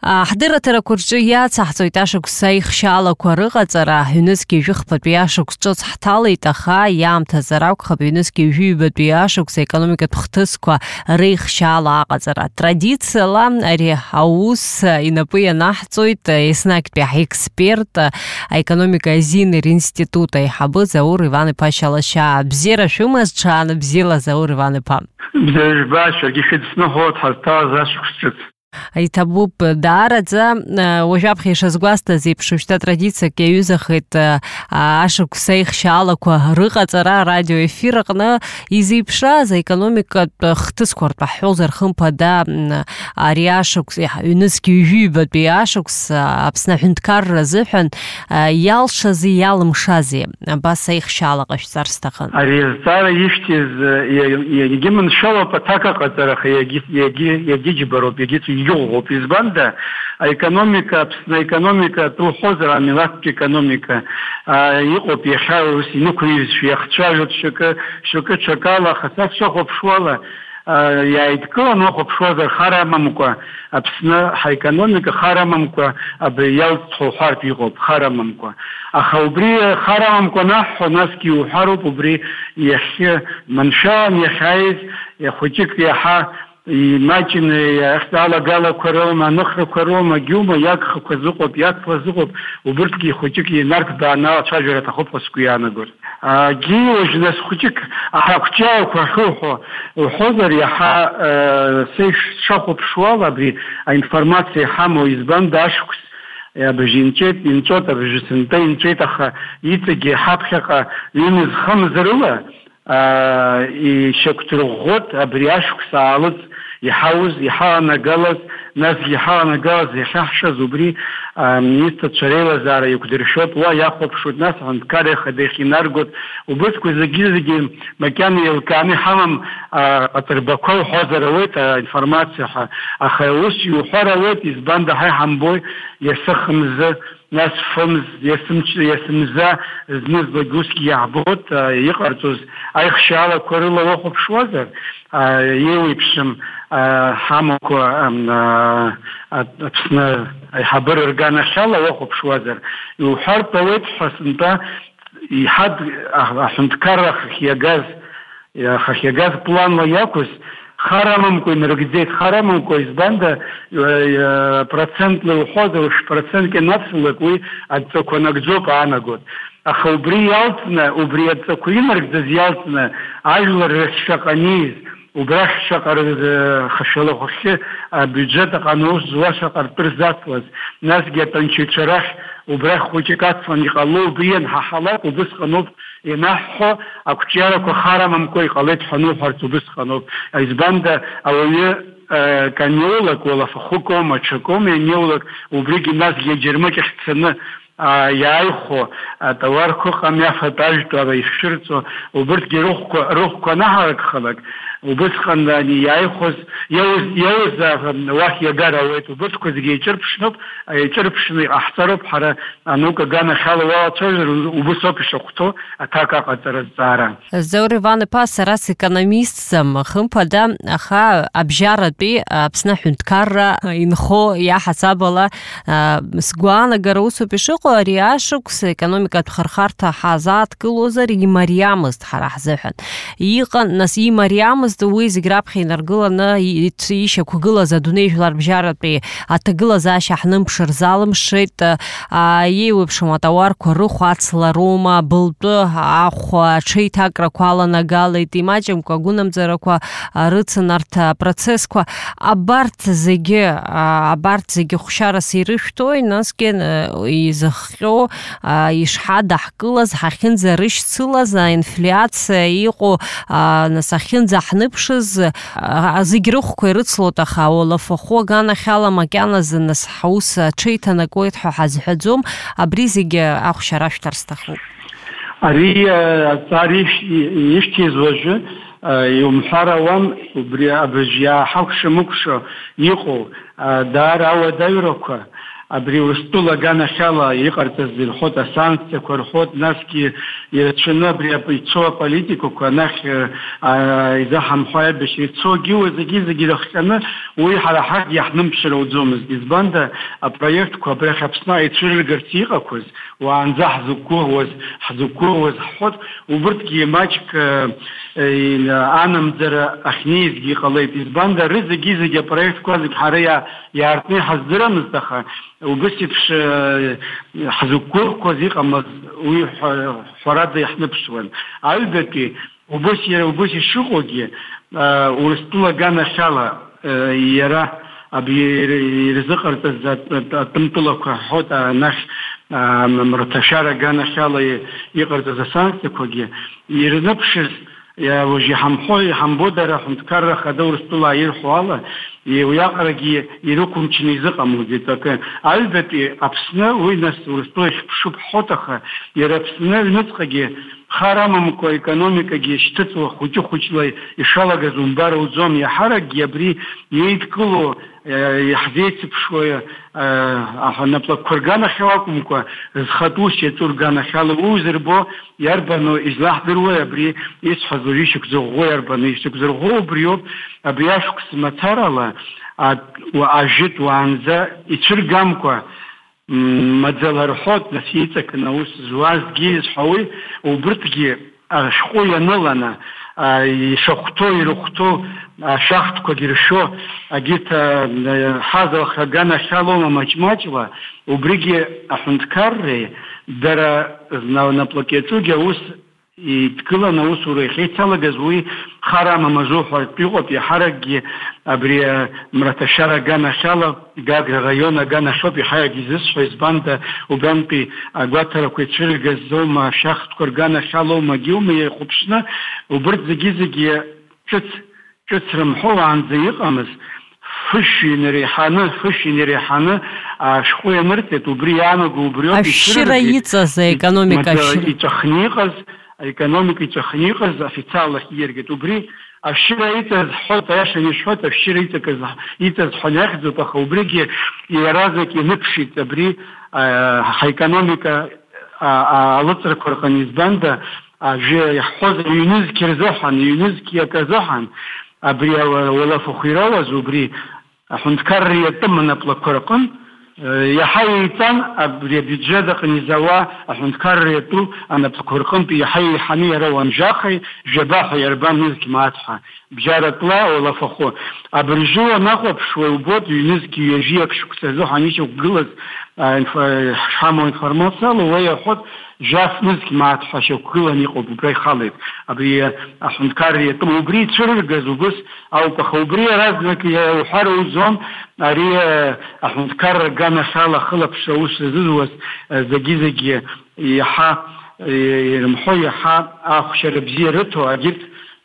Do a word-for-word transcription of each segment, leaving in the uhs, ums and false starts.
ҳдырраҭарақәа рҿы иацаҳҵоит ашықәс аихшьаалақәа рыҟаҵара, ҩнызқьи жәохԥатәи ашықәс ҿыц ҳҭалеит, аха иаамҭазар акәхап ҩнызқьи жәҩбатәи ашықәс аекономикатә хҭысқәа реихшьаала аҟаҵара. Традициала ари аус инапы ианаҳҵоит еснагьтәи ҳексперт аекономика азинер институт аиҳабы Заур Иван-иԥа Шьалашьаа. Бзиара шәымаз, ҽааны бзиала, Заур Иван-иԥа. Бзиара жәбашьа, шәыдсныҳәоит ҳазҭалаз ашықәс ҿыц. Иҭабуп даараӡа, уажәаԥхьа ишазгәасҭаз еиԥш, шьҭа традициак иаҩызахеит ашықәс аихшьаалақәа рыҟаҵара радиоефир аҟны изеиԥшраз аекономикатә хҭысқәа ртәы ҳҳәозар хымԥада ари ашықәс ҩнызқьи жәҩбатәи ашықәс Аԥсны аҳәынҭқарра азыҳәан иалшази иалымшази абас аихшьаала ҟашәҵар сҭахын. Ари азҵаара ишьҭаз иагьыманшәалоуп аҭак аҟаҵара, аха иагьыџьбароуп, иагьыцәгьоуп. Избанда аекономика, Аԥсны аекономика тәухозар амилаҭтә економика иҟоуп иахьа ус инықәыҩызшәа иахцәажәоит шьоукы, шьоукы ҽакала, аха са сшахәаԥшуала иааидкылан уахәаԥшуазар хара амамкәа Аԥсны ҳаекономика хара амамкәа абри иалҵхьоу уҳәартә иҟоуп, хара амамкәа. Аха убри хара амамкәа анаҳҳәо, насгьы иуҳәароуп убри иахьы маншәалан иахьааиз хәыҷык иаҳа имаҷны алагалақәа роума, аныхрақәа роума, гьума иагхақәа зыҟоуп, иагқәа зыҟоуп, убырҭгьы хәыҷык инарҭбааны ацәажәара аҭахуп ҳәа сгәы иаанагоит. Егьи уажә нас хәыҷык аҳақәҷааҩқәа ахьуҳәо уҳәозар, иаҳа сшахәаԥшуала абри аинформациа иҳамоу, избанда ашықәс абыжь инҵәеит, инҵәоит, абыжь сынтәа инҵәеит, аха иҵегьы ҳаԥхьаҟа ҩынызхымзарыла ишьақәдырӷәӷәоит абри ашықәс аалыҵ иҳауз, иҳаланагалаз, насгьы иҳаланагалаз иахьаҳшаз убри аминистрцәа реилазаара иқәдыршәоит, уа иахәаԥшуеит, нас аҳәынҭқар ихада иахьинаргоит. Убысқәа зегьы-зегьы макьана еилкааны иҳамам аҵырбақәа уҳәозар ауеит аинформациа ҳәа, аха ус иуҳәар ауеит, избанда ҳа иҳамбои иаса хымзы, нас фымз, иасымза знызлак усгьы иаҳбоит иҟарҵоз аихшьаалақәа рыла уахәаԥшуазар, еиуеиԥшым ҳамақәа Аԥсны аиҳабыра рганахьала уахәаԥшуазар, иуҳәартә ауеит ҳәа сынтәа иҳад аҳәынҭқарра хахьиагаз, хахьиагаз планла иақәыз хара амамкәа инарыгӡеит, хара амамкәа, избанда процентла иуҳәозар, процентк ианацлак уи адҵақәа нагӡоуп аанагоит. Аха убри иалҵны, убри адҵақәа инаргӡаз иалҵны ажәлар рахьшьаҟа аниз, убрахь шаҟа хашәалахәахьы абиуџьет аҟны аус зуа шаҟа ртәы рзацлаз, насгьы аҭынчыҩцәа рахь убрахь хәыҷык ацлан иҟало, убри ианҳаҳалак убысҟаноуп ианаҳҳәо, ақәҿиарақәа хара амамкәа иҟалеит ҳәа аnuҳәарц убысҟаноуп. Избанда ауаҩы каниолак, уалафахәык аума, ҽакоума ианиолак, убригьы насгьы аџьармыкь ахь дцаны иааихәо, атауарқәа ыҟами афатә ажәтәара ишшәырҵо, убырҭгьы рыхәқәа анаҳаракхалак, убысҟан иааихәоз иауз уахь иагар ауеит. Убырҭқәа зегьы еиҿырԥшноуп, еиҿырԥшны иҟаҳҵароуп ҳара анаука аганахьала уалацәажәар, убыс ауп ишахәҭоу аҭак аҟаҵара азҵаара. Заур Иван-иԥа, сара секономистзам хымԥада, аха абжьаратәи Аԥсны аҳәынҭқарра инхо иаҳасабала сгәаанагара усоуп ишыҟоу, ари ашықәс аекономикатә хырхарҭа ҳазааҭгылозар имариамызт ҳара ҳзыҳәан. Иҟан, нас имариамызт уи зегь раԥхьа инаргыланы ишьақәгылаз адунеижәлар бжьаратәи аҭагылазаашьа ҳнымԥшыр залымшеит, иеиуеиԥшым атауарқәа рыхәа ацлароума, былтәы ахәа аҽеиҭакрақәа аланагалеит, имаҷымкәа агәынамӡарақәа рыцын арҭ апроцессқәа, абарҭ зегьы, абарҭ зегьы хәшьарас ирышәҭои, насгьы изыхҟьо ишҳадаҳкылаз, ҳахьынӡарышьцылаз, аинфляциа иҟоу, нас ахьынӡаҳныԥшыз зегь рыхәқәа ирыцлоит, аха ауалафахәы аганахьала макьаназы нас ҳаус аҽеиҭанакуеит ҳәа ҳазҳәаӡом, абри зегьы ахәшьара ашәҭар сҭахуп. Ари аҵара ишьҭаз уажәы иумҳәар ауам, убри абыжь иааҳакәша-мыкәша иҟоу даара ауадаҩрақәа, абри Урыстәыла аганахьала иҟарҵаз ирҳәоит, асанкциақәа рҳәоит, насгьы يرتشنا بريابيتسوا политику كناخ إذا هم خاير بشريتسوا جيو زجي زجي لخنا ويحلا حق يحنمش الوزومز إزباندا البروجكت كبر خبصنا يتشيل قرتيقة كوز وعنزح زكوه وز حزكوه وز حد وبرتكي ماجك أنا مزر أخنيز جي قليت إزباندا رزقي زجي بروجكت كوز حريا يارتني حزدرا مزدخا وبسيفش حزكوه كوزي قمز وي فراد يحنبشون عيدتي وبسي وبسي شغلي ورستلا جانا شالا يرى أبي رزق ارتزت تمطلق حوتا نش مرتشارة جانا شالا يقرت زسانس كوجي يرنبشز يا وجي حمحوي حمبودر حمتكرر خدور استلا يرحوالا ويقرأ يروكم تنيزق موجودة البته أبسنا وينس ورستلا شوب حوتها يربسنا نتقى خارم مكو экономика гештецо хучу хучлай ишала газумбар узом я хараг ябри еиткуло яхзейтс пшоя ахана плакургана хавакумко зхатуще тургана хала узербо ярбано излахдырво ябри ис хазуришик зогго ярбано исик зогго бриоб абияшк сматарала а ажит ванза ичиргамко مازال رحوت نسيتك نوس زواج جيز حوي وبرتجي شخويا نلنا يشختو يرختو شخت كجرشو أجيت هذا خجانا شالوم مجموعة وبرجي أحنتكرر درا نبلكيتو جوس يتكلم نوس وريخي تلا جزوي خرام مزوح وتيقط يحرق أبري مرتشارة جانا شالا جاك غيونا جانا شوبي حاجة جزس فيزباندا وبنتي أقواتها كويتشيل جزو ما شخت كرجانا شالو ما جيوم يخبشنا وبرد زجي زجي كت كت رمحوا عن زيق أمس فشي نريحانة فشي نريحانة شخويا مرتت وبريانا وبريو الشرايطة زي إقономика التخنيقز экономика и техника официально хиргет убри а ширайта хот яша не шот а ширайта каза ита хонях за пахубриги и разки напшит абри а экономика а лутр корканизбанда а же хоз юнуз кирзохан юнуз киязохан абри вала фухирава зубри хунткар ятмна плакоркан يا حيتان أبري بجدق نزوا أحنكر يتو أنا بكرقم بي حي حني روان جاخي جباح يربان نزك ماتحة بجارة لا ولا فخو أبرجوا ناخد شوي وبود ينزك يجيك شو كسزو حنيشو قلز حامو انفرماسيا ويا خد جاف نزك ماتحة شو كلا نيقو ببري خالد أبري أحنكر يتو وبري تشرق زوجس أو بخوبري رازنك يحارو زوم أري أحنكر جانا شالا خلق شوش زوز زجي زجي يحا يرمحو يحا أخشر بزيرته أجيت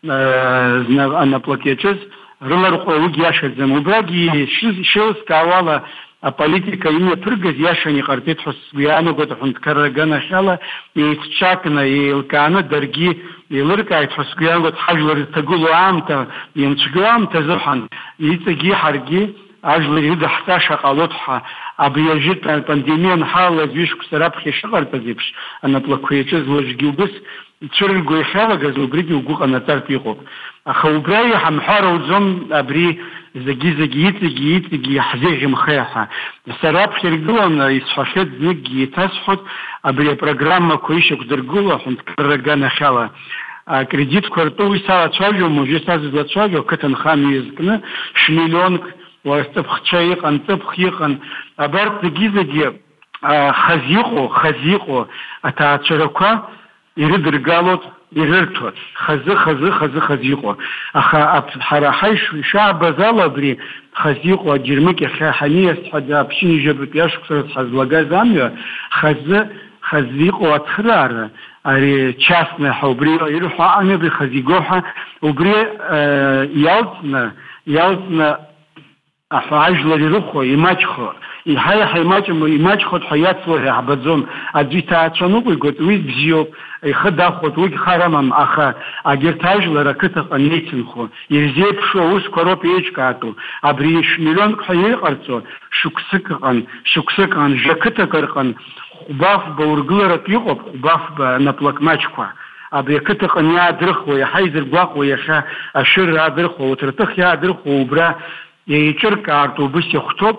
أنا بلاكيتشز رلا رقوق ياشر زم وبراجي شو سكوالا политика именно прыгать яша не картит хосбиану год хунткар гана шала и чакна и лкана дарги и лырка хосбиану год хажлар тагулу амта يمشغام تزحن يتجي حرجي أجل يد حتى شقالتها أبي يجد البانديميا حالة جيش كسراب خشقر تزيبش أنا بلاكويتشز وجيو بس تشرل جوي خاله جزو بريدي وجوق أنا ترتيقه أخو براي حمحار وزم أبري زجي زجي يتجي يتجي حزيج مخيحة السراب خيرجون يسحشد نجي تسحد أبري برنامج كويش يقدرجوله حنت كرجنا خاله كريديت كرتوي ساعة تشاجو موجي ساعة تشاجو كتن خاميز كنا شميلون واستبخ شيق أن تبخيق أن أبرت جيزة خزيقو خزيقو أتعشركوا يرد رجالوت يرتوت خز خز خز خزيقو أخا حراحيش شعب زالا بري خزيقو جرمك يا حنيس حدا بشين جبت ياشكسر حزلقا زاميو خز خزيقو أتخرار أري частное حوبري يروحوا أنا بخزيقوها وبري يالتنا يالتنا أفعجل لروحه يماجخه يحيى حيماج يماجخه حياة صورة عبدهم أديتا تشنوق يقول ويد بزيوب يخدع خد ويد خرامم أخا أجرتاج لركته قنيتنخو يرزيب شو وس كروب يجكاتو أبريش مليون حياة قرصو شكسك عن شكسك عن جكته كرقن хубафба ургыларатә иҟоуп, хубафба наплакмаҷқәа. Абри ақыҭаҟны иаадырхуа, иаҳа изыргәаҟуа иахьа ашәыра аадырхуа, уҭырҭых иаадырхуа убра еиҿыркаартә убыс ихәҭоуп,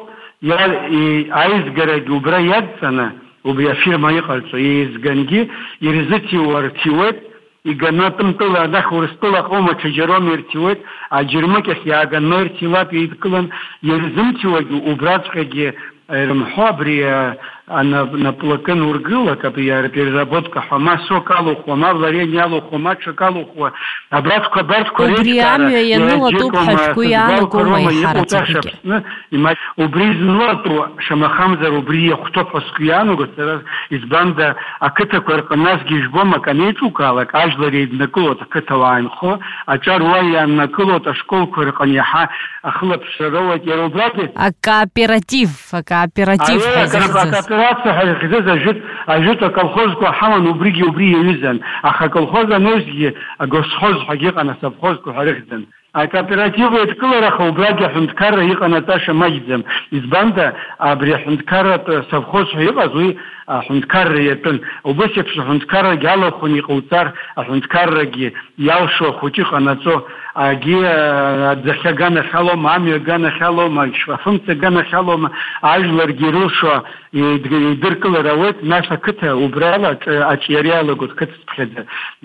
аизгарагьы убра иадҵаны, убри афирма иҟарҵо, еизгангьы ирзыҭиуа рҭиуеит, иганы тымтыла, анахь Урыстәылаҟоума ҽаџьароума ирҭиуеит, аџьырмыкь ахь иааганы ирҭилап, еидкылан, ирзымҭиуагьы убраҵәҟьагьы рымҳәо абри наплакын ургылак, абри переработка ҳәа сок алухуа, ма варенье алухуа, ма ҽак алухуа, абраҵәқәа абарҭқәа убри амҩа ианылатәуп ҳәа шәгәы иаанагома иҳараӡакгьы. Убри изынлатәу шамахамзар убри иахәҭоуп ҳәа сгәы иаанагоит, сара избанда ақыҭақәа рҟны насгьы ижәбом, ак анеиҿукаалак, ажәлар еиднакылоит ақыҭауаа инхо, аҿар уа иааннакылоит ашколқәа рҟны иаҳа ахылаԥшра роуеит, иара убрагьы акооператив, акооператив ҳазырҳәаз. ҳазырхьӡыз ажәытә аколхозқәа ҳаман, убригьы убри иаҩызан, аха аколхоз анызгьы агосхоз ҳәагьы ыҟан, асовхозқәа ҳәа рыхьӡын. Акооператив еидкылараха убрагьы аҳәынҭқарра иҟанаҵаша маҷӡам. Избанда абри аҳәынҭқарратә совхоз ҳәа иҟаз уи аҳәынҭқарра иатәын. Убыс еиԥш аҳәынҭқаррагьы алахәын иҟауҵар, аҳәынҭқаррагьы иалшо ахәыҷы иҟанаҵо, агьи аӡахьы аганахь алоума, амҩа аганахь алоума, афымца аганахь алоума, ажәларгьы ирылшо еидыркылар ауеит, нас ақыҭа убрала аҿиара иалагоит қыҭаԥхьаӡа.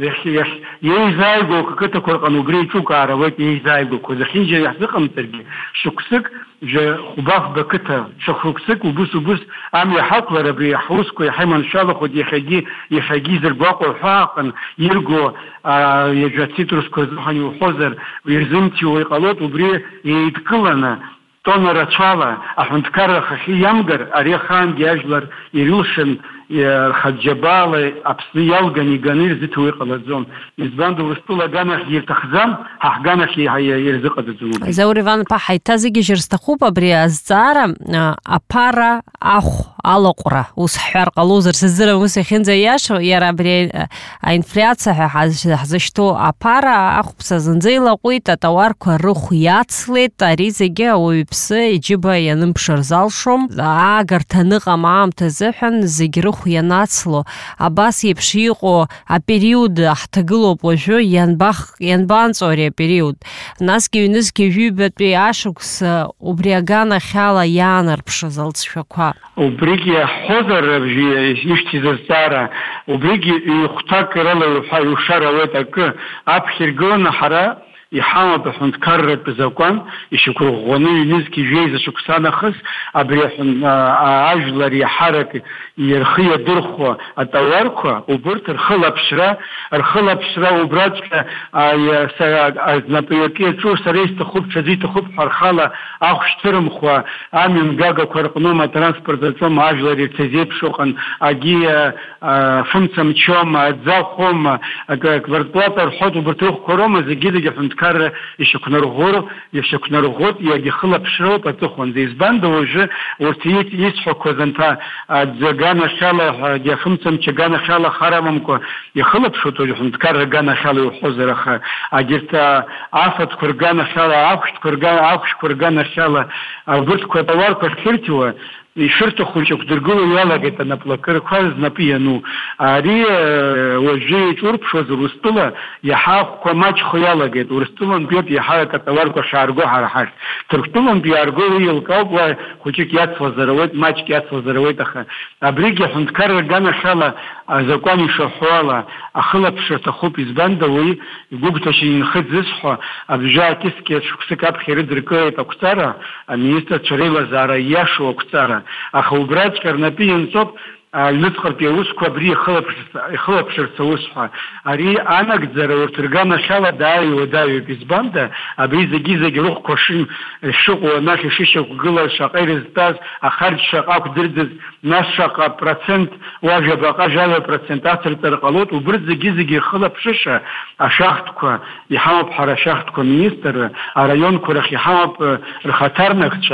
Иеизааигәоу ақыҭақәа рҟны убри еиҿукаар ауеит, еизааигәақәа. Зехьынџьара иаҳзыҟамҵаргьы шықәсык хубафба қыҭа, шықәсык убыс-убыс амҩа ҳақәлар, абри ҳусқәа иаҳа иманшәалахоит, иахьагьы иахьагьы изыргәаҟуа ҳәааҟан ирго ацитрусқәа азыҳәан иуҳәозар ирзымҭиуа иҟалоит, убри еидкыланы тонна рацәала аҳәынҭқарра ахахьы иамгар, ари ахаангьы ажәлар ирылшан рхаџьабаала Аԥсны иалган иганы ирзыҭиуа иҟалаӡом. Избанда Урыстәыла аганахьгьы ирҭахӡам, ҳа ҳганахь ирзыҟаҵаӡом. Заур Иван-иԥа, ҳаиҭазыгьежьыр сҭахуп абри азҵаара аԥара ахә алаҟәра, ус ҳҳәар ҟалозар, сыздырам ус иахьынӡаиашоу, иара абри аинфляциа ҳәа ҳзышьҭоу аԥара ахәԥса зынӡа илаҟәит, атауарқәа рыхә иацлеит, ари зегьы ауаҩԥсы иџьыба ианымԥшыр залшом, аагарҭа аныҟам аамҭа азыҳәан зегь рыхә ианацло, абас еиԥш иҟоу апериод ҳҭагылоуп уажәы, ианбанҵәо ари апериод. Насгьы ҩнызқьи жәибатәи ашықәс убри аганахьала иаанарԥшыз алҵшәақәа. Убригьы иаҳҳәозар ишьҭаз азҵаара, убригьы ихәҭак рыла иушар ауеит акы, аԥхьа иргыланы ҳара иҳамоуп аҳәынҭқарратә закәан, ишьақәырӷәӷәаны ҩнызқьи жәеиза шықәса нахыс, абри ажәлар иаҳарак рхы иадырхәо атауарқәа, убырҭ рхылаԥшра, рхылаԥшра убраҵәҟьа знапы иаҿу сара исҭахуп, ҽаӡәы иҭахуп ҳәа рхала ахә шьҭырымхуа, амҩан гагақәа рҟноума, атранспорт аҿоума, ажәлар ирҭазеиԥшуҟан, агьи фымца мчоума, аӡахәоума, аквартплата рҳәоит, убырҭ рыхәқәа роума, зегьы-зегьы аҳәынҭқарра ишьақәнарӷәӷәоит, иагьахылаԥшроуп аҵыхәанӡа. Избанда уажәы урҭ исҳәақәаз анҭ аганахьала, афымцамч аганахьала харамамкәа ихылаԥшуеит уажәы аҳәынҭқарра аганахьала иуҳәозар, аха агьырҭ афатәқәа рганахьала, ахәшәқәа рганахьала абырҭқәа атауарқәа рхьырҭиуа ишырҭаху иҿакәдыргыло иалагеит анаплакырқәа знапы иану. Ари уажәы еиҿурԥшуаз Урыстәыла иаҳа ахәқәа маҷхо иалагеит. Урыстәылантәиоуп иаҳа акатауарқәа шаарго ҳара ҳахь. Ҭырқәтәылантәи иаарго уи еилкаауп, уа хәыҷык иацлазар ауеит, маҷк иацлазар ауеит, аха абригьы аҳәынҭқарра аганахьала азакәан ишаҳәо ала ахылаԥшра аҭахуп. Избанда уи игәыгәҭашьа инхыӡ зысҳәо абжьаакьыскьа шықәсык аԥхьа ирыдыркылеит ақәҵара, аминистрцәа реилазаара ииашоу ақәҵара. Аха убраҵәҟьа рнапы ианҵоуп аҩныҵҟатәи аусқәа абри ихылаԥшырц аусҳәа. Ари анагӡара урҭ рганахьала дааиуа дааиуеит. Избанда абри зегьы-зегьы рыхәқәа шыҟоу анахь ишышьақәгылаз, шаҟа ирызтәаз, ахарџь шаҟа ақәдырӡыз, нас шаҟа процент, уажәа баҟа жала процент ацырҵар ҟалоит. Убырҭ зегьы-зегьы ирхылаԥшыша ашахтқәа иҳамоуп ҳара ашахтқәа министр, араионқәа рахь иҳамоуп рхаҭарнакцәа,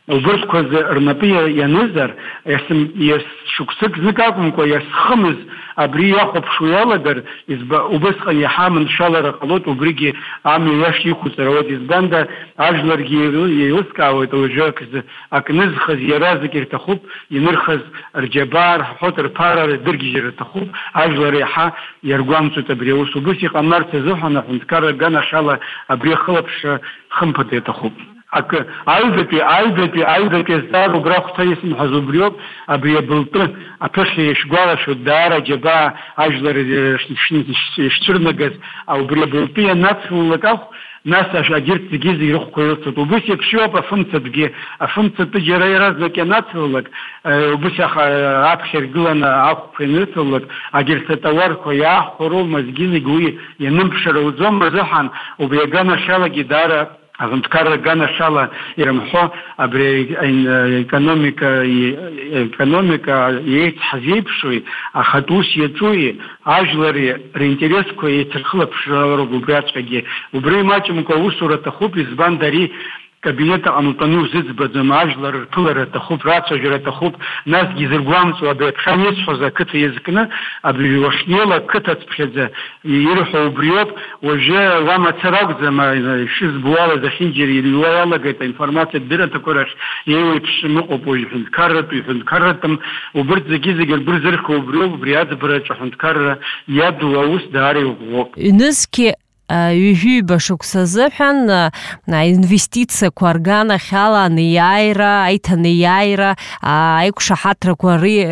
убырҭқәа рнапы ианызар, шықәсык знык акәымкәа иазхымыз абри иахәаԥшуа иалагар, убысҟан иаҳа маншәалара ҟалоит, убригьы амҩа иашьа иқәҵара ауеит. Избанда ажәларгьы еилыскаауеит уажәы акнызхаз иаразак ирҭахуп, инырхаз рџьабаа, рҳәоит, рԥара рдыргьежьыр рҭахуп, ажәлар иаҳа иаргәамҵуеит абри аус. Убыс иҟамларц азыҳәан аҳәынҭқарра аганахьала абри ахылаԥшра хымԥада иаҭахуп. Аҩбатәи, аҩбатәи, аҩбатәи азҵаара убра хәҭа исымҳәаз убриоуп, абри абылтәы аԥыхьа ишгәалашәо даара аџьабаа ажәлар ишцәырнагаз, убри абылтәы ианацлалак ахә, нас агьырҭ зегьы ирыхәқәа ирыцуп. Убыс еиԥш иоуп афымцатәгьы, афымцатәы џьара иаразнак ианацлалак, убыс аԥхьа иргыланы ахәқәа ианырҭалак, агьырҭ атауарқәа иаахәо роума зегьы зегьы уи ианымԥшра уӡом азыҳәан, убри аганахьалагьы даара аҳәынҭқарра аганахьала ирымҳәо абри аекономика економика еицҳаз еиԥшуи, ахатә ус иаҿуи, ажәлари ринтересқәа еицырхылаԥшрароуп убриаҵәҟьагьы. Убри имаҷымкәа аусура аҭахуп, избанда ари кабинет аҟанутәаны узыӡбаӡом, ажәлар рԥылара аҭахуп, рацәажәара аҭахуп, насгьы изыргәамҵуа абри аԥхьан исҳәоз ақыҭа иазкны, абри уахьнеила ақыҭацԥхьаӡа ирҳәо убриоуп. Уажәы уа мацара акәӡам, ишызбо ала зехьынџьара ириуа иалагеит аинформациа дырраҭақәа рахь еиуеиԥшым ыҟоуп уажә ҳәынҭқарратәи, ҳәынҭқарратәым, убырҭ зегьы зегьы ргәы рзырхо убриоуп, убри аӡбараҿы аҳәынҭқарра иаду аус даара иӷәӷәоуп. Ҩнызқьи ҩажәиба шықәса азыҳәан аинвестициақәа арганахьала анеиааира, аиҭанеиааира, аиқәшаҳаҭрақәа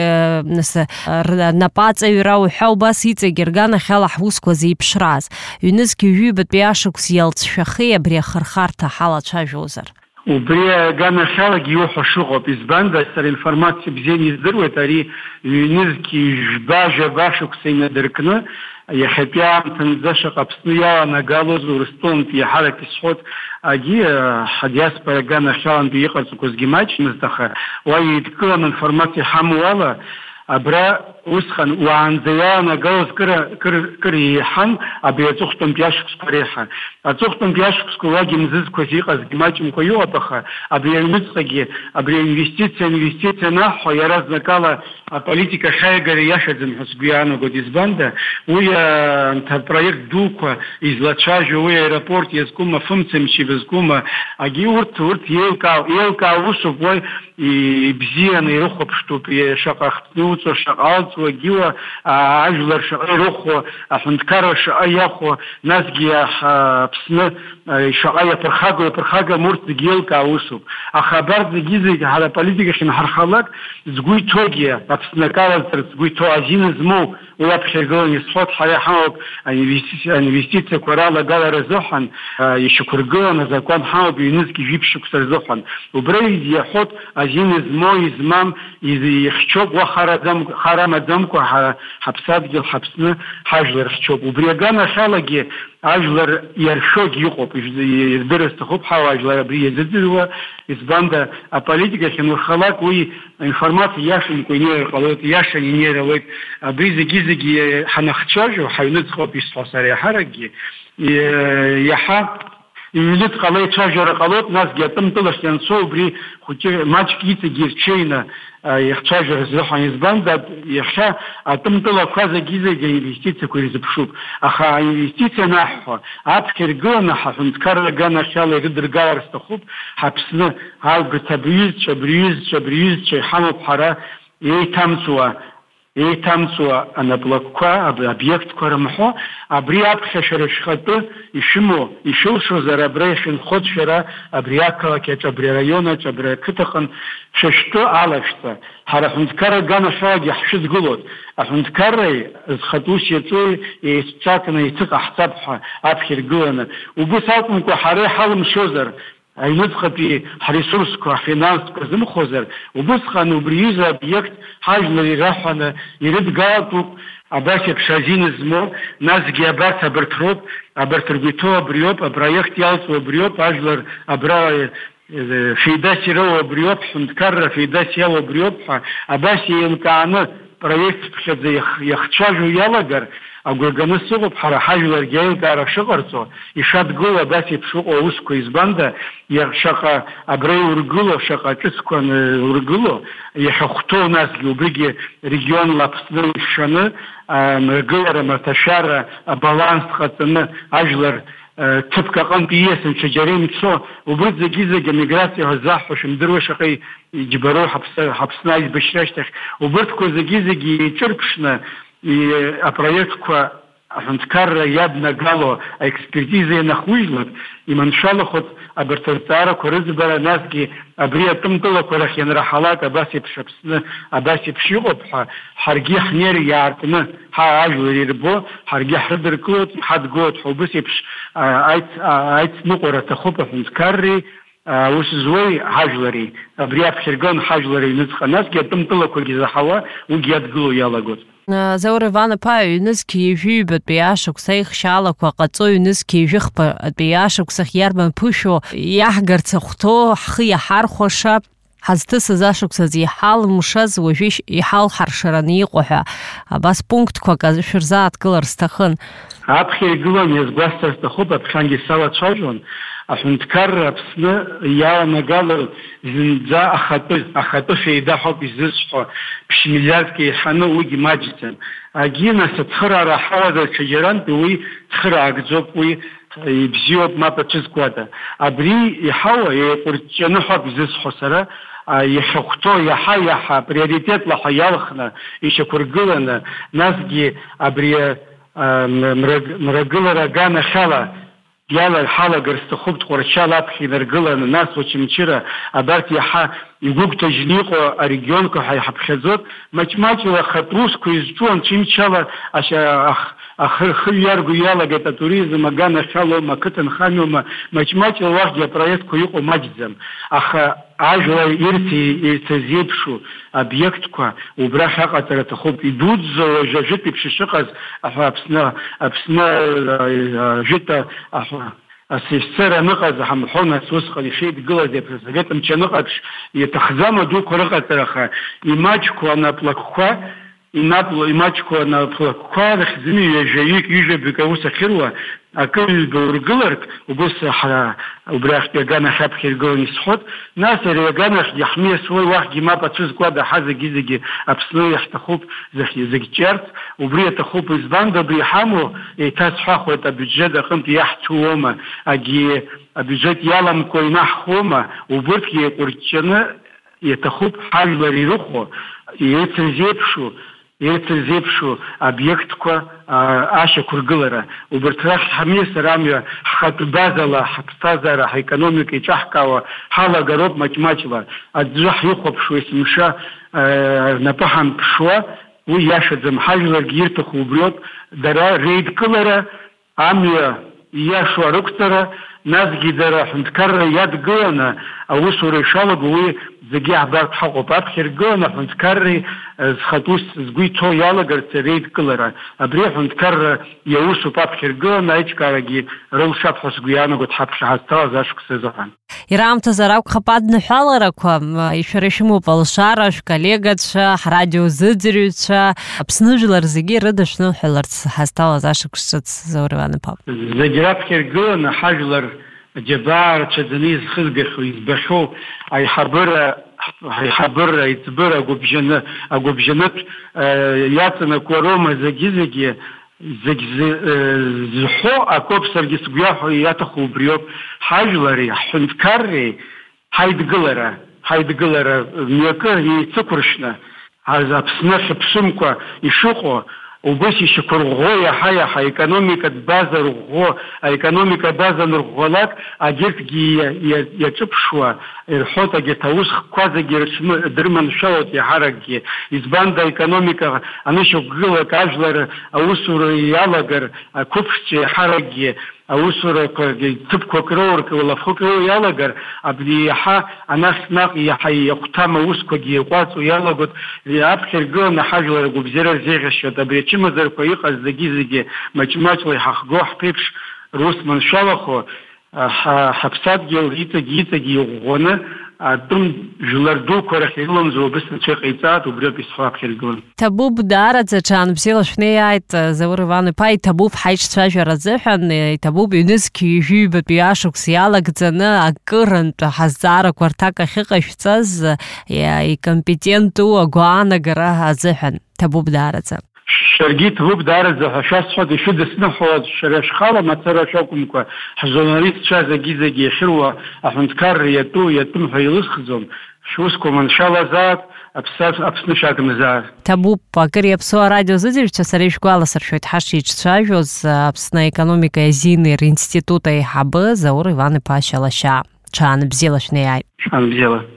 рнапаҵаҩра уҳәа убас иҵегьы арганахьала ҳусқәа зеиԥшраз. Ҩнызқьи ҩажәибатәи ашықәс иалҵшәахи абри ахырхарҭа ҳалацәажәозар. Убри аганахьалагьы иуҳәо шыҟоуп, избанда сара информациа бзианы издыруеит, ари ҩнызқьи жәба жәаба шықәса инадыркны иахьатәи аамҭанӡа шаҟа Аԥсны иаланагалоз Урыстәылантәи иаҳарак исҳәоит, агьи ҳадиаспора аганахьалантәи иҟарҵақәазгьы маҷмызт, аха уа еидкыланы информациа иҳамоу ала, абра усҟан уаанӡа иаланагалоз кыр еиҳан абри аҵыхәтәантәи ашықәсқәа реиҳа. Аҵыхәтәантәи ашықәсқәа уагьы мзызқәас иҟазгьы маҷымкәа иҟоуп, аха абри аҩныҵҟагьы абри аинвестициа инвестициа анаҳҳәо иаразнакала аполитика ахьааигара иашаӡам ҳәа сгәы иаанагоит. Избанда уи апроект дуқәа излацәажәо, уи аеропорт иазкума, афымцамч ibazкума, агьи урҭ урҭ еилкаау усуп, уи ибзианы ирыхәаԥштәуп, шаҟа хҭнуҵо, шаҟа алҵуа, агьиуа ажәлар шаҟа ирыхәо, аҳәынҭқарра шаҟа иахәо, насгьы Аԥсны шаҟа иаԥырхаго, иаԥырхагам, урҭ зегьы еилкаау усуп. Аха абарҭ зегьы зегьы ҳара аполитикахь инҳархалак, згәы иҭоугьы Аԥсны акалазҵарц згәы иҭоу азина змоу уи аԥхьа иргыланы исҳәоит, ҳара иҳамоуп аинвестициақәа ралагалара азыҳәан, ишьақәыргыланы азакәан ҳамоуп ҩнызқьи жәиԥшь шықәса рзыҳәан. Убра иаҳәоит азина змоу, измам, ихьчоуп, уа хара маӡамкәа ҳаԥсадгьыл, ҳаԥсны ҳажәлар хьчоуп. Убри аганахьалагьы ажәлар иаршәогьы иҟоуп, ирдырыз сҭахуп ҳауа ажәлар абри иазыӡырҩуа. Избанда аполитикахь ианурхалак уи аинформациа иашамкәа инеир ҟалоит, иашан инеир ауеит. Абри зегьы зегьы ҳанахцәажәо, ҳаҩныҵҟоуп исҳәо сара иаҳаракгьы, иаҳа иҩныҵҟала ицәажәара ҟалоит, насгьы атымтылахь ианцо убри хәыҷы маҷк иҵегьы ирҽеины иахцәажәара азыҳәан. Избанда иахьа атымтылақәа зегьы зегьы аинвестициақәа ирзыԥшуп, аха аинвестициа анаҳҳәо аԥхьа иргыланы ҳаҳәынҭқарра аганахьала ирыдыргалар сҭахуп, ҳаԥсны албырҭ абриҩызцәа, абриҩызцәа, абриҩызцәа иҳамоуп ҳара еиҭамҵуа еиҭамҵуа анаплакқәа, абиектқәа рымҳәо, абри аԥхьа шәара шәхатәы ишәымоу, ишәылшозар, абра иахьынхоз шәара абри ақалақьаҿ, абри араионаҿ, абри ақыҭаҟны шәышәтәы алашәҵа. Ҳара аҳәынҭқарра аганахьалагьы ҳшәыдгылоит. Аҳәынҭқарраи зхатә ус иаҿуи еицәцакны еицыҟаҳҵап ҳәа аԥхьа иргыланы. Убыс акәымкәа ҳара иҳалымшозар, аҩныҵҟатәи ҳресурсқәа, ҳфинансқәа зымхозар, убысҟан убри аҩыза обиект ҳажәлар ираҳәаны ирыдгалатәуп, абас еиԥш азина змоу, насгьы абарҭ абарҭ роуп, абарҭ ргәы иҭоу абриоуп, апроект иалҵуа абриоуп, ажәлар абра феидас ироуа абриоуп, ҳәынҭқарра феидас иалоу абриоуп ҳәа, абас еилкааны проект ԥхьаӡа иахцәажәо иалагар, агәырганы сыҟоуп ҳара ҳажәларгьы аилкаара шыҟарҵо, ишадгыло абас еиԥш ыҟоу аусқәа избанда, шаҟа абра иургыло, шаҟа ҿыцқәа ургыло, иахьахәҭоу насгьы убригьы регионла Аԥсны ишшаны мрагылара, марҭашәара, абаланс ҟаҵаны ажәлар ҭыԥк аҟынтә ииасны ҽаџьара имцо, убырҭ зегьы-зегьы амиграциа ҳәа заҳҳәо шәымдыруа шаҟа иџьбароу Аԥсны аизбашьра ашьҭахь, убырҭқәа зегьы-зегьы еиҿырԥшны апроектқәа аҳәынҭқарра иаднагало аекспертиза ианахwijлак, иманшәалахоит абарҭ арҵаарақәа рыӡбара, насгьы абри атәымтәылақәа рахь ианраҳалак абас еиԥш Аԥсны абас еиԥш иҟоуп ҳәа ҳаргьы ҳнер иаартны ҳажәлар ирбо, ҳаргьы ҳрыдыркылоит, ҳадгылоит ҳәа убас еиԥш аицныҟәара аҭахуп аҳәынҭқарреи ус зуеи ҳажәлари, абри аԥхьаргылан ҳажәлар аҩныҵҟа, насгьы атәымтәылақәагьы заҳауа уигьы адгыло иалагоит. Заур Иван-иԥа аҩнызқьи ижәыҩбатәи ашықәс аихшьаалақәа ҟаҵо аҩнызқьи ижәыхԥатәи ашықәсахь иарбан ԥышәо иаҳгарц ахәҭоу ҳхы иаҳархәаша ҳазҭысыз ашықәсаз иҳалымшаз уажәы иҳалҳаршараны иҟоу ҳәа абас пунктқәак шәырзааҭгылар сҭахын. Аԥхьа игылан иазгәасҭар сҭахуп, аԥхьангьы салацәажәон, аҳәынҭқарра Аԥсны иаанагало зынӡа ахатәы, ахатәы феида ҳәоуп изызҳәо, ԥшь-миллиардк еиҳаны уигьы маҷӡам. Агьи нас ацхыраара ҳауада ҽаџьарантәи уи цхыраагӡоуп, уи ибзиоуп мап ацәызкуада. Абри иҳауа еиҟәырҷҷаны ҳәоуп изызҳәо сара, иахьахәҭоу иаҳа-иаҳа приоритетла ҳәа иалхны, ишьақәыргыланы, насгьы абри мрагылара аганахьала иала ҳалагар сҭахуп, Тҟәарчал аԥхьа инаргыланы, нас Очамчыра, абарҭ иаҳа игәыгәҭажьны иҟоу арегионқәа ҳәа иҳаԥхьаӡоит, маҷ-маҷла ахатә усқәа изҿу анцәа имчала ахы иарго иалагеит атуризм, аганахьалоума, ақыҭанхамҩоума, маҷ-маҷла уахьгьы апроектқәа иҟоу маҷӡам. Аха ажәлар ирҭаз еиԥшу обиектқәа убрахь аҟаҵара аҭахуп. Идуӡӡоу уажәы ажәытә еиԥш ишыҟаз Аԥсны Аԥсны ажәытә асифсера аныҟаз ҳамҳәон, ас усҟан ишеидгылаз Апросовет мч аныҟаԥш иаҭахӡам адуқәа рыҟаҵараха имаҷқәа анаплакқәа имаҷқәа анаплакқәа рахьӡаны ҩажәаҩык, ҩыжәабаҩык аус ахьыруа акы ҩба ургыларк, убас убрахьтәи аганахь аԥхьа иргылан исҳәот, нас ари аганахьгьы ҳмиасуа уахьгьы мап ацәызкуада ҳа зегьы-зегьы Аԥсны иаҳҭахуп зегь ҿиарц, убри аҭахуп. Избанда абри иҳамоу еиҭасҳәахуеит, абиуџьет аҟынтә иаҳҭууома, агьи абиуџьет иаламкәа инаҳхуома, убырҭгьы еиҟәырҷҷаны иаҭахуп ҳажәлар ирыхәо, еицырзеиԥшу еицырзеиԥшу обиектқәа ашьақәыргылара. Убарҭ рахь ҳамиасыр амҩа ҳхатә базала ҳаԥсҭазаара, ҳекономика иҿаҳкаауа ҳалагароуп маҷ-маҷла. Аӡәы ҳихәаԥшуа есымша рнапы ҳамԥшуа, уи иашаӡам, ҳажәларгьы ирҭаху убриоуп, дара реидкылара, амҩа ииашоу арықәҵара, насгьы дара аҳәынҭқарра иадгыланы аусура ишалаго уи зегьы ҳбартә ҳаҟоуп. Аԥхьа иргыланы аҳәынҭқарреи зхатә ус згәы иҭоу иалагарц реидкылара. Абри аҳәынҭқарра иаусуп аԥхьа иргыланы, аиҿкаарагьы рылшап ҳәа сгәы иаанагоит ҳаԥхьа ҳазҭалаз ашықәс азыҳәан. Ираамҭазар акәхап адныҳәаларақәа, шәара ишәымоуп алшара, шәколлегацәа, ҳрадиозыӡырҩцәа, Аԥсны жәлар зегьы рыда шәныҳәаларц ҳазҭалаз ашықәс ҿыц, Заур Иван-иԥа. Зегьы раԥхьа иргыланы ҳажәлар џьабаа рцәаӡаны изхызгахьоу, избахьоу аиҳабыра аиҳабыра, аиҵбыра, агәыбжьаны, агәыбжьанытә иаҵанакуа Рома зегьы-зегьы зегь зҳәо акоуп. Саргьы сгәы иаҭаху убриоуп, ҳажәлари, ҳҳәынҭқарреи ҳаидгылара, ҳаидгылара мҩакы еицықәыршәны, Аԥсны хьыԥшымкәа ишыҟоу убас ишьақәырӷәӷәо иаҳа-иаҳа аекономикатә база рӷәӷәо, аекономикатә база анырӷәӷәалак, агьырҭгьы иаҿыԥшуа ирҳәоит, агьырҭ аусхқәа зегьы дрыманшәалоит иаҳаракгьы. Избанда аекономика анышьақәгылак ажәлар аусура иалагар, ақәыԥшцәа иаҳаракгьы аусурақәа ҭыԥқәак роуркы, лафқәак роуа иалагар, абри иаҳа анахь-наҟ иаҳа иахәҭам аусқәагьы иҟәаҵо иалагоит. Аԥхьа иргыланы ҳажәлар агәыбзиара рзеиӷьашьоит. Абри ачымазарақәа иҟаз зегьы-зегьы маҷ-маҷла иҳахго ҳԥеиԥш рус маншәалахо, ҳаԥсадгьыл иҵагь-иҵагь иӷәӷәаны атәым жәлар дуқәа рахь ирыламӡо абыс ацәыҟаиҵаат, убриоуп исхәаԥхьыргылан. Ҭабуп даараӡа ҽаанбзиала шәнеиааит Заур Иван-иԥа, иҭабуп ҳаиҿцәажәара азыҳәан, иҭабуп ҩнызқьи ҩажәибатәи ашықәс иалагӡаны акырынтә ҳазҵаарақәа рҭак ахьыҟашәҵаз икомпетенту агәаанагара азыҳәан. Ҭабуп даараӡа. Шәаргьы ҭабуп даараӡа ҳәа шәасҳәоит, ишәыдысныҳәоз шәара шәхала мацара шәакәымкәа, ҳжурналистцәа зегьы-зегьы иахьыруа аҳәынҭқарра иатәу, иатәым ҳәа илызхӡом, шәусқәа маншәалазаат, Аԥсны шәагмзаат. Ҭабуп, акыр иаԥсуа арадиозыӡырҩцәа сара ишәгәаласыршәоит ҳашиҿцәажәоз Аԥсны аекономика азинер институт аиҳабы Заур Иван-иԥа Шьалашьаа. Ҽаанбзиала шәнеиааит. Ҽаанбзиала.